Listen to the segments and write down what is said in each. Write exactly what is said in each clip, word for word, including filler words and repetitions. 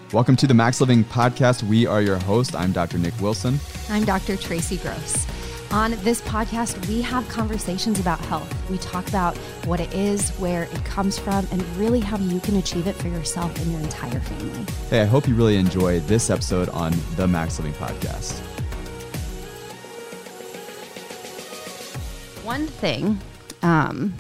Welcome to the Max Living Podcast. We are your host. I'm Doctor Nick Wilson. I'm Doctor Tracy Gross. On this podcast, we have conversations about health. We talk about what it is, where it comes from, and really how you can achieve it for yourself and your entire family. Hey, I hope you really enjoy this episode on the Max Living Podcast. One thing um,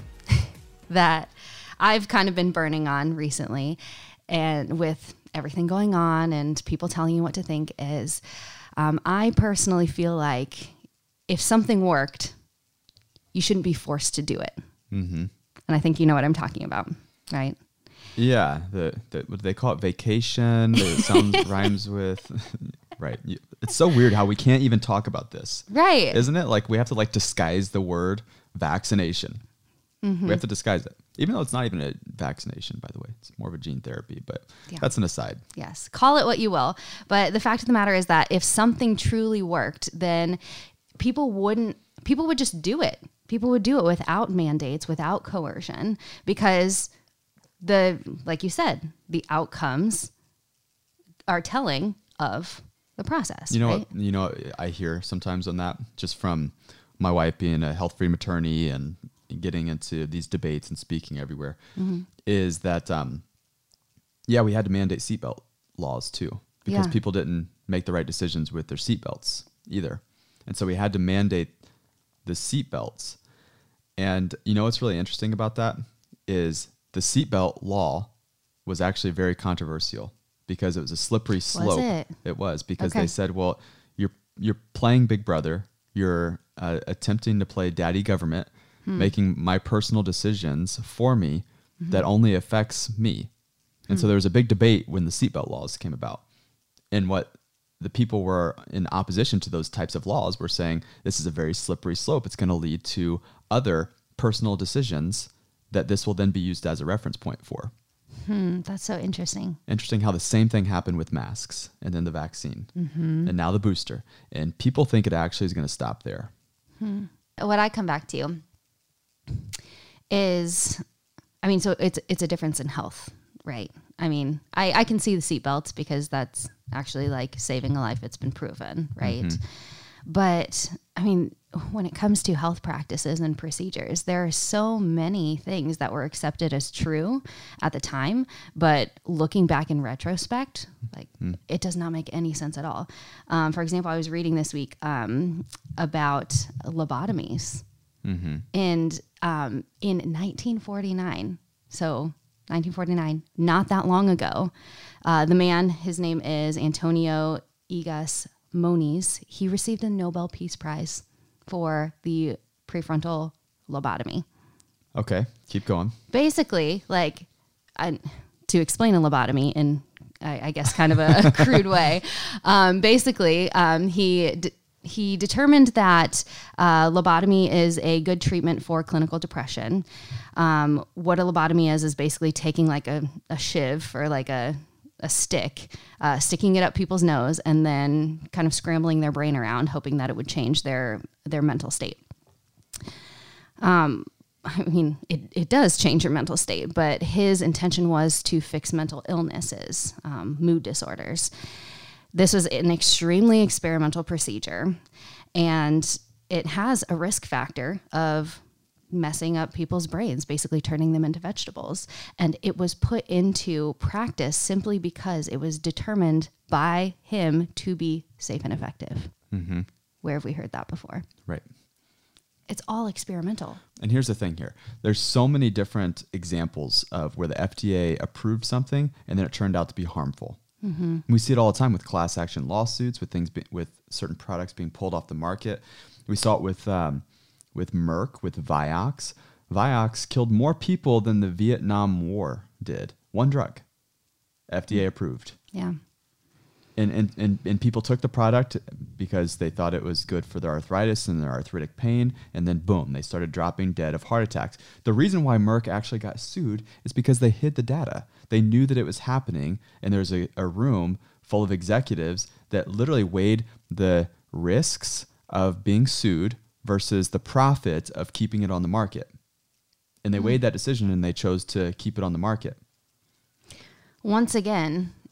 that I've kind of been burning on recently, and with everything going on and people telling you what to think, is um, I personally feel like if something worked, you shouldn't be forced to do it. Mm-hmm. And I think you know what I'm talking about, right? Yeah. The, the what do they call it? Vacation. It sounds rhymes with, right. It's so weird how we can't even talk about this. Right. Isn't it? Like we have to like disguise the word vaccination. Mm-hmm. We have to disguise it. Even though it's not even a vaccination, by the way. It's more of a gene therapy, but yeah. That's an aside. Yes. Call it what you will. But the fact of the matter is that if something truly worked, then people wouldn't, people would just do it. People would do it without mandates, without coercion, because the, like you said, the outcomes are telling of the process. You know, right? what, you know, what I hear sometimes on that, just from my wife being a health freedom attorney and getting into these debates and speaking everywhere, mm-hmm. is that, um, yeah, we had to mandate seatbelt laws too, because yeah. people didn't make the right decisions with their seatbelts either. And so we had to mandate the seatbelts. And you know what's really interesting about that is the seatbelt law was actually very controversial because it was a slippery slope. Was it? It was because okay. they said, well, you're you're playing Big Brother. You're uh, attempting to play daddy government, hmm. making my personal decisions for me mm-hmm. that only affects me. And hmm. so there was a big debate when the seatbelt laws came about. And what the people were in opposition to those types of laws were saying, this is a very slippery slope. It's going to lead to other personal decisions that this will then be used as a reference point for. Hmm, that's so interesting. Interesting how the same thing happened with masks and then the vaccine mm-hmm. and now the booster. And people think it actually is going to stop there. Hmm. What I come back to is, I mean, so it's it's a difference in health, right? I mean, I, I can see the seatbelts because that's actually like saving a life. It's been proven, right? Mm-hmm. But I mean, when it comes to health practices and procedures, there are so many things that were accepted as true at the time, but looking back in retrospect, like mm. it does not make any sense at all. Um, for example, I was reading this week um, about lobotomies, mm-hmm. and um, in nineteen forty-nine, so nineteen forty-nine, not that long ago, uh, the man, his name is Antonio Egas Moniz. He received a Nobel Peace Prize for the prefrontal lobotomy. Okay, keep going. Basically, like, I, to explain a lobotomy in, I, I guess, kind of a, a crude way, um, basically, um, he d- he determined that uh, lobotomy is a good treatment for clinical depression. Um, what a lobotomy is is basically taking like a, a shiv or like a a stick, uh, sticking it up people's nose and then kind of scrambling their brain around, hoping that it would change their, their mental state. Um, I mean, it, it does change your mental state, but his intention was to fix mental illnesses, um, mood disorders. This was an extremely experimental procedure, and it has a risk factor of messing up people's brains, basically turning them into vegetables. And it was put into practice simply because it was determined by him to be safe and effective. Mm-hmm. Where have we heard that before? Right. It's all experimental. And here's the thing here. There's so many different examples of where the F D A approved something and then it turned out to be harmful. Mm-hmm. We see it all the time with class action lawsuits, with things, be, with certain products being pulled off the market. We saw it with... Um, with Merck, with Vioxx. Vioxx killed more people than the Vietnam War did. One drug. F D A approved. Yeah. And, and, and, and people took the product because they thought it was good for their arthritis and their arthritic pain. And then boom, they started dropping dead of heart attacks. The reason why Merck actually got sued is because they hid the data. They knew that it was happening. And there's a, a room full of executives that literally weighed the risks of being sued versus the profit of keeping it on the market. And they mm-hmm. weighed that decision and they chose to keep it on the market. Once again,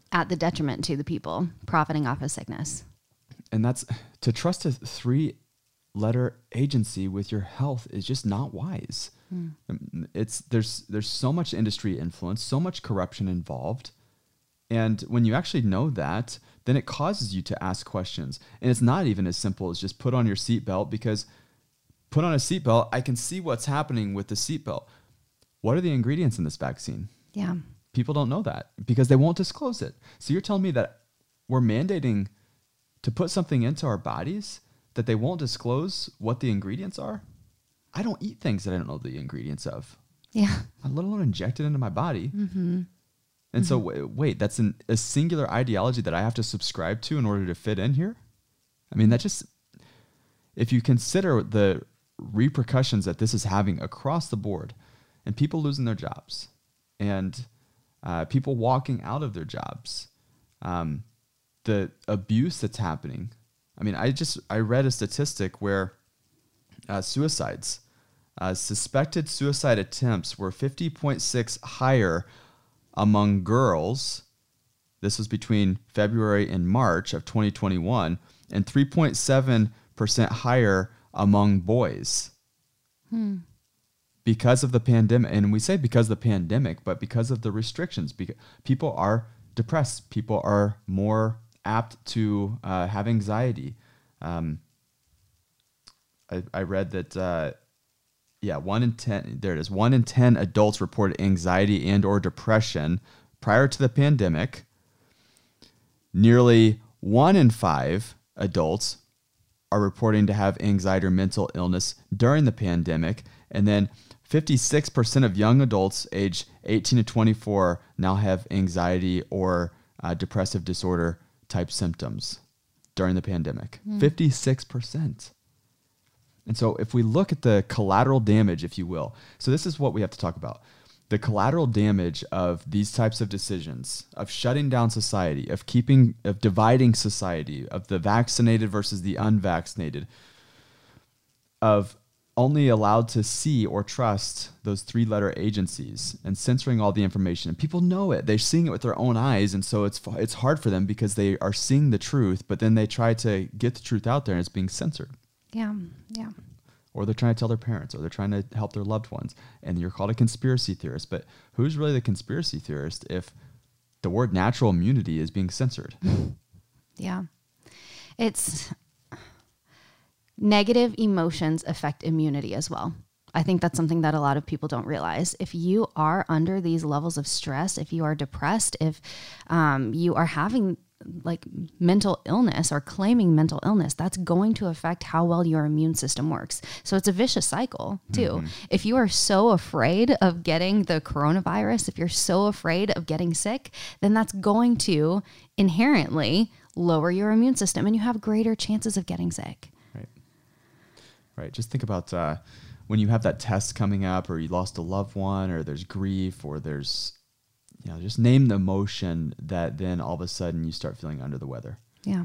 at the detriment to the people profiting off of sickness. And that's to trust a three letter agency with your health is just not wise. Hmm. It's there's there's so much industry influence, so much corruption involved. And when you actually know that, then it causes you to ask questions. And it's not even as simple as just put on your seatbelt, because put on a seatbelt, I can see what's happening with the seatbelt. What are the ingredients in this vaccine? Yeah. People don't know that because they won't disclose it. So you're telling me that we're mandating to put something into our bodies that they won't disclose what the ingredients are? I don't eat things that I don't know the ingredients of. Yeah. Let alone inject it into my body. Mm-hmm. And mm-hmm. so, w- wait, that's an, a singular ideology that I have to subscribe to in order to fit in here? I mean, that just, if you consider the repercussions that this is having across the board, and people losing their jobs, and uh, people walking out of their jobs, um, the abuse that's happening. I mean, I just, I read a statistic where uh, suicides, uh, suspected suicide attempts were fifty point six higher among girls. This was between February and March of twenty twenty-one, and three point seven percent higher among boys. Hmm. Because of the pandemic. And we say because of the pandemic, but because of the restrictions. Because people are depressed. People are more apt to uh, have anxiety. Um, I, I read that, uh, yeah, one in ten, there it is, one in ten adults reported anxiety and or depression prior to the pandemic. Nearly one in five adults are reporting to have anxiety or mental illness during the pandemic. And then fifty-six percent of young adults aged eighteen to twenty-four now have anxiety or uh, depressive disorder type symptoms during the pandemic. Mm. fifty-six percent. And so if we look at the collateral damage, if you will, so this is what we have to talk about. The collateral damage of these types of decisions, of shutting down society, of keeping, of dividing society, of the vaccinated versus the unvaccinated, of only allowed to see or trust those three-letter agencies and censoring all the information. And people know it. They're seeing it with their own eyes, and so it's it's hard for them because they are seeing the truth, but then they try to get the truth out there and it's being censored. Yeah, yeah. Or they're trying to tell their parents, or they're trying to help their loved ones. And you're called a conspiracy theorist. But who's really the conspiracy theorist if the word natural immunity is being censored? Yeah. It's... Negative emotions affect immunity as well. I think that's something that a lot of people don't realize. If you are under these levels of stress, if you are depressed, if um, you are having like mental illness or claiming mental illness, that's going to affect how well your immune system works. So it's a vicious cycle too. Mm-hmm. If you are so afraid of getting the coronavirus, if you're so afraid of getting sick, then that's going to inherently lower your immune system and you have greater chances of getting sick. Right. Just think about uh, when you have that test coming up, or you lost a loved one, or there's grief, or there's, you know, just name the emotion that then all of a sudden you start feeling under the weather. Yeah.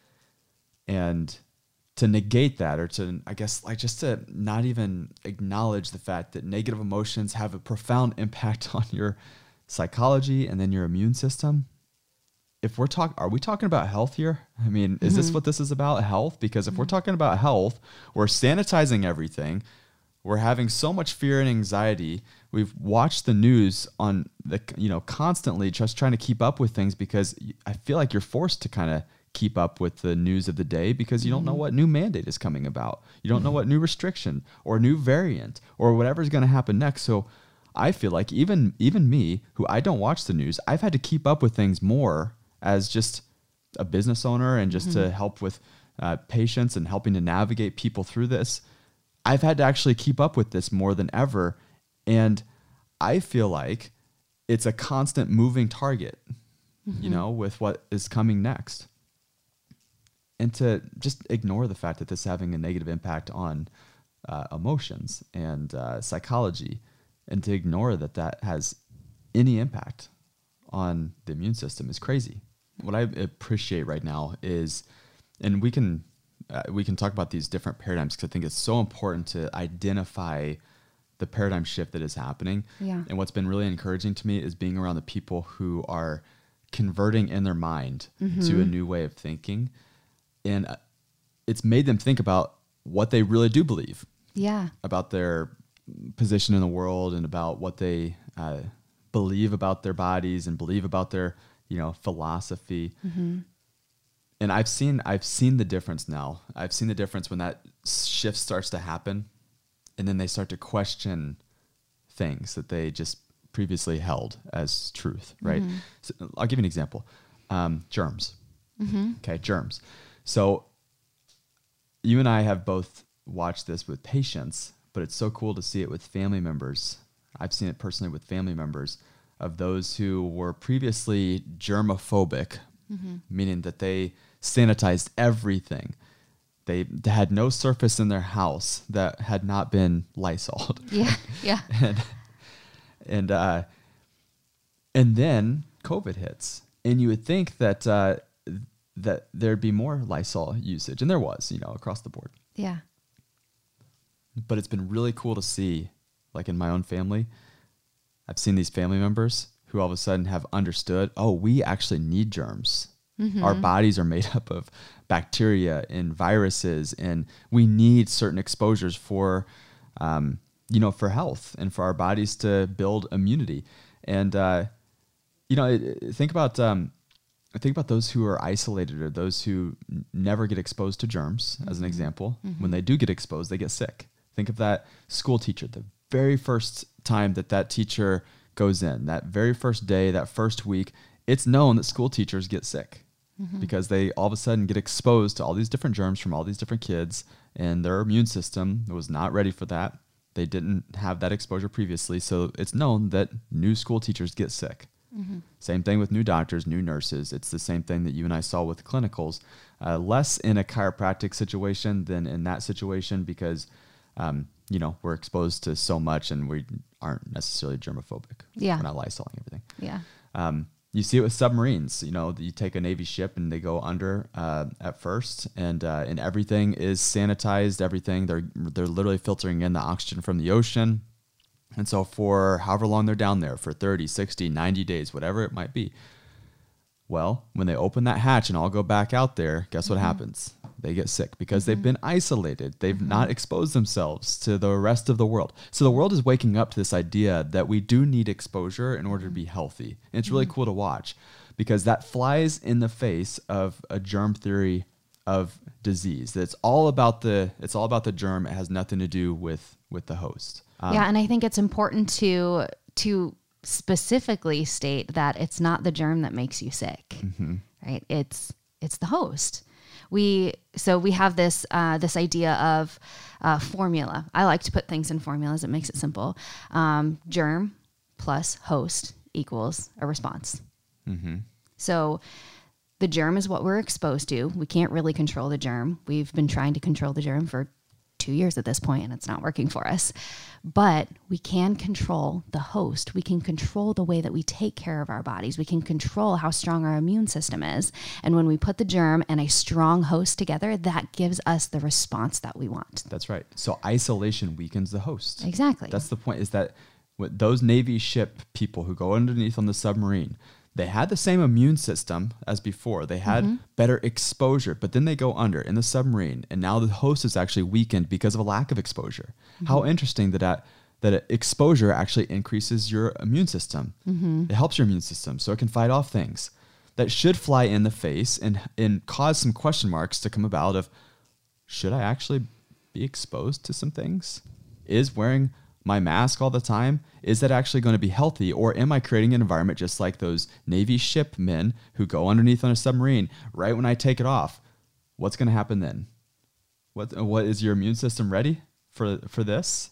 And to negate that, or to, I guess, like just to not even acknowledge the fact that negative emotions have a profound impact on your psychology and then your immune system. If we're talking, are we talking about health here? I mean, is mm-hmm. this what this is about, health? Because if mm-hmm. we're talking about health, we're sanitizing everything. We're having so much fear and anxiety. We've watched the news on the, you know, constantly just trying to keep up with things, because I feel like you're forced to kind of keep up with the news of the day because you mm-hmm. don't know what new mandate is coming about. You don't mm-hmm. know what new restriction or new variant or whatever is going to happen next. So I feel like even, even me, who I don't watch the news, I've had to keep up with things more as just a business owner and just mm-hmm. to help with uh, patients and helping to navigate people through this. I've had to actually keep up with this more than ever. And I feel like it's a constant moving target, mm-hmm. you know, with what is coming next. And to just ignore the fact that this is having a negative impact on uh, emotions and uh, psychology, and to ignore that that has any impact on the immune system is crazy. What I appreciate right now is, and we can uh, we can talk about these different paradigms, because I think it's so important to identify the paradigm shift that is happening. Yeah. And what's been really encouraging to me is being around the people who are converting in their mind Mm-hmm. to a new way of thinking. And uh, it's made them think about what they really do believe Yeah. about their position in the world and about what they uh, believe about their bodies and believe about their, you know, philosophy. Mm-hmm. And I've seen, I've seen the difference now. I've seen the difference when that shift starts to happen, and then they start to question things that they just previously held as truth, right? Mm-hmm. So I'll give you an example. Um, germs. Mm-hmm. Okay, germs. So you and I have both watched this with patients, but it's so cool to see it with family members. I've seen it personally with family members of those who were previously germophobic, Mm-hmm. meaning that they sanitized everything. They had no surface in their house that had not been Lysoled. Yeah. Yeah. and and uh, and then COVID hits, and you would think that uh, that there'd be more Lysol usage, and there was, you know, across the board. Yeah. But it's been really cool to see, like in my own family, I've seen these family members who all of a sudden have understood, oh, we actually need germs. Mm-hmm. Our bodies are made up of bacteria and viruses, and we need certain exposures for, um, you know, for health and for our bodies to build immunity. And, uh, you know, it, it- think about, um, think about those who are isolated or those who n- never get exposed to germs, as an example. When they do get exposed, they get sick. Think of that school teacher, the very first time that that teacher goes in, that very first day, that first week, it's known that school teachers get sick because they all of a sudden get exposed to all these different germs from all these different kids, and their immune system was not ready for that. They didn't have that exposure previously. So it's known that new school teachers get sick. Mm-hmm. Same thing with new doctors, new nurses. It's the same thing that you and I saw with clinicals. Uh, less in a chiropractic situation than in that situation because, um, you know, we're exposed to so much and we aren't necessarily germophobic. Yeah. We're not Lysoling everything. Yeah. Um, you see it with submarines. You know, you take a Navy ship and they go under uh, at first, and uh, and everything is sanitized. Everything they're they're literally filtering in the oxygen from the ocean, and so for however long they're down there, for thirty, sixty, ninety days, whatever it might be. Well, when they open that hatch and all go back out there, guess what happens? They get sick because they've been isolated. They've not exposed themselves to the rest of the world. So the world is waking up to this idea that we do need exposure in order to be healthy. And it's really cool to watch because that flies in the face of a germ theory of disease. That's all about the it's all about the germ. It has nothing to do with with the host. Um, Yeah, and I think it's important to to specifically state that it's not the germ that makes you sick, right? It's it's the host. We so we have this uh, this idea of uh, formula. I like to put things in formulas. It makes it simple. Um, germ plus host equals a response. So the germ is what we're exposed to. We can't really control the germ. We've been trying to control the germ for two years at this point, and it's not working for us. But we can control the host. We can control the way that we take care of our bodies. We can control how strong our immune system is. And when we put the germ and a strong host together, that gives us the response that we want. That's right. So isolation weakens the host. Exactly. That's the point, is that with those Navy ship people who go underneath on the submarine, they had the same immune system as before. They had better exposure, but then they go under in the submarine, and now the host is actually weakened because of a lack of exposure. How interesting that that, that exposure actually increases your immune system. It helps your immune system so it can fight off things that should fly in the face and, and cause some question marks to come about of, should I actually be exposed to some things? Is wearing my mask all the time, is that actually going to be healthy? Or am I creating an environment just like those Navy ship men who go underneath on a submarine right when I take it off? What's going to happen then? What, what is your immune system ready for, for this?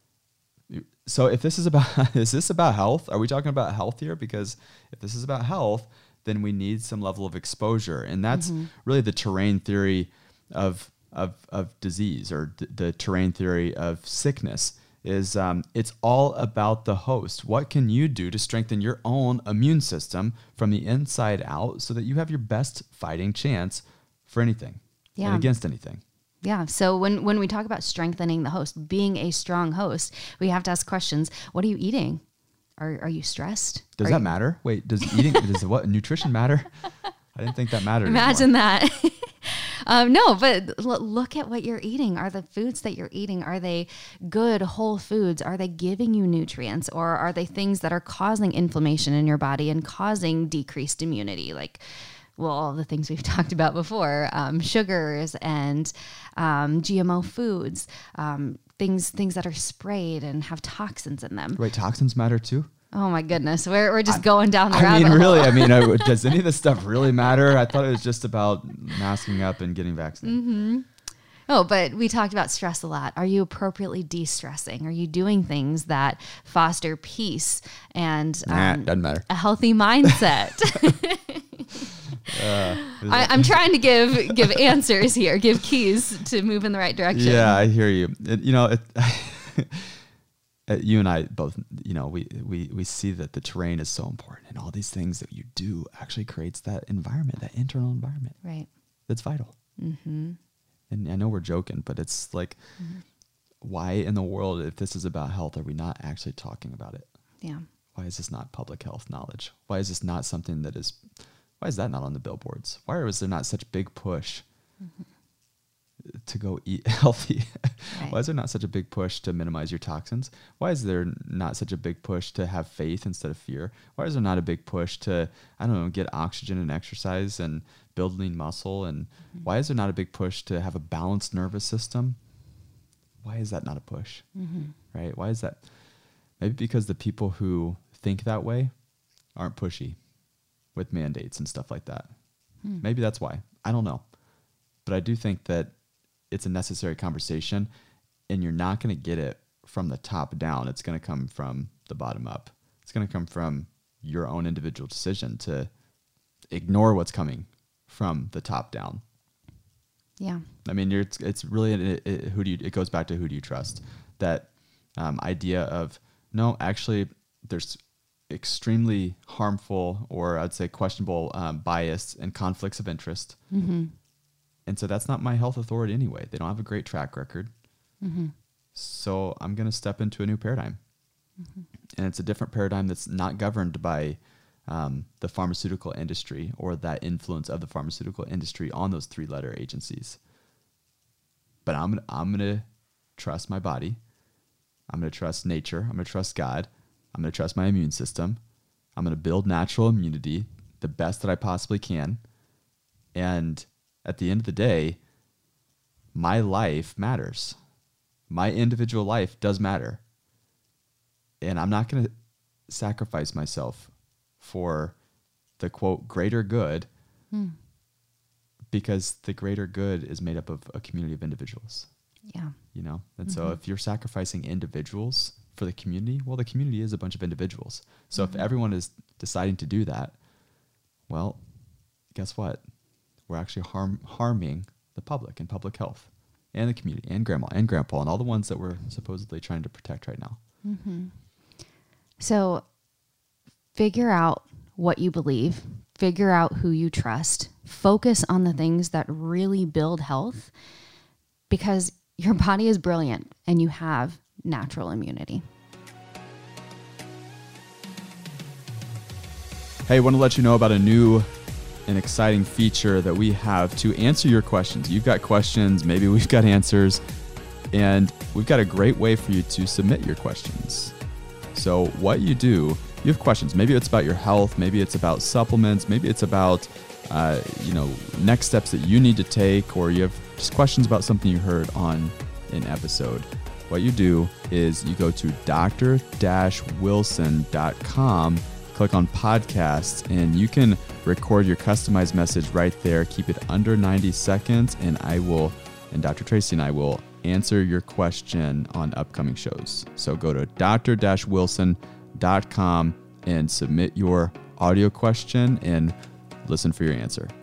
So if this is about, is this about health? Are we talking about health here? Because if this is about health, then we need some level of exposure. And that's really the terrain theory of, of, of disease, or d- the terrain theory of sickness. Is um, it's all about the host. What can you do to strengthen your own immune system from the inside out so that you have your best fighting chance for anything Yeah. and against anything? Yeah. So when, when we talk about strengthening the host, being a strong host, we have to ask questions. What are you eating? Are are you stressed? Does Are that you- matter? Wait, does eating, does what, nutrition matter? I didn't think that mattered Imagine anymore. that. um, no, but l- look at what you're eating. Are the foods that you're eating, are they good, whole foods? Are they giving you nutrients, or are they things that are causing inflammation in your body and causing decreased immunity? Like, well, all the things we've talked about before, um, sugars and um, G M O foods, um, things things that are sprayed and have toxins in them. Wait, toxins matter too? Oh my goodness, we're we're just going down the I rabbit mean, really, hole. I mean, I, does any of this stuff really matter? I thought it was just about masking up and getting vaccinated. Mm-hmm. Oh, but we talked about stress a lot. Are you appropriately de-stressing? Are you doing things that foster peace and Nah, um, doesn't matter. a healthy mindset? Uh, I, I'm trying to give give answers here, give keys to move in the right direction. yeah, I hear you. It, you know, it, uh, you and I both, you know, we, we, we see that the terrain is so important, and all these things that you do actually creates that environment, that internal environment. Right. That's vital. Mm-hmm. And I know we're joking, but it's like, mm-hmm. why in the world, if this is about health, are we not actually talking about it? Yeah. Why is this not public health knowledge? Why is this not something that is, why is that not on the billboards? Why is there not such a big push mm-hmm. to go eat healthy? Right. Why is there not such a big push to minimize your toxins? Why is there not such a big push to have faith instead of fear? Why is there not a big push to, I don't know, get oxygen and exercise and build lean muscle? And mm-hmm. why is there not a big push to have a balanced nervous system? Why is that not a push? Mm-hmm. Right? Why is that? Maybe because the people who think that way aren't pushy with mandates and stuff like that. Hmm. Maybe that's why. I don't know. But I do think that it's a necessary conversation, and you're not going to get it from the top down. It's going to come from the bottom up. It's going to come from your own individual decision to ignore what's coming from the top down. Yeah. I mean, you're, it's, it's really, it, it, who do you, it goes back to who do you trust? That um, idea of, no, actually, there's extremely harmful, or I'd say questionable um, bias and conflicts of interest. Mm-hmm. And so that's not my health authority anyway. They don't have a great track record. Mm-hmm. So I'm going to step into a new paradigm. Mm-hmm. And it's a different paradigm that's not governed by um, the pharmaceutical industry or that influence of the pharmaceutical industry on those three-letter agencies. But I'm gonna, I'm going to trust my body. I'm going to trust nature. I'm going to trust God. I'm going to trust my immune system. I'm going to build natural immunity the best that I possibly can. And at the end of the day, my life matters. My individual life does matter. And I'm not going to sacrifice myself for the, quote, greater good, hmm. because the greater good is made up of a community of individuals. Yeah. You know? And mm-hmm. so if you're sacrificing individuals for the community, well, the community is a bunch of individuals. So mm-hmm. if everyone is deciding to do that, well, guess what? We're actually harm, harming the public and public health and the community and grandma and grandpa and all the ones that we're supposedly trying to protect right now. Mm-hmm. So figure out what you believe, figure out who you trust, focus on the things that really build health, because your body is brilliant and you have natural immunity. Hey, I want to let you know about a new and exciting feature that we have to answer your questions. You've got questions, maybe we've got answers, and we've got a great way for you to submit your questions. So what you do, you have questions. Maybe it's about your health, maybe it's about supplements, maybe it's about uh, you know, next steps that you need to take, or you have just questions about something you heard on an episode. What you do is you go to d r dash wilson dot com, click on podcasts, and you can record your customized message right there. Keep it under ninety seconds, and I will, and Doctor Tracy and I will answer your question on upcoming shows. So go to d r dash wilson dot com and submit your audio question and listen for your answer.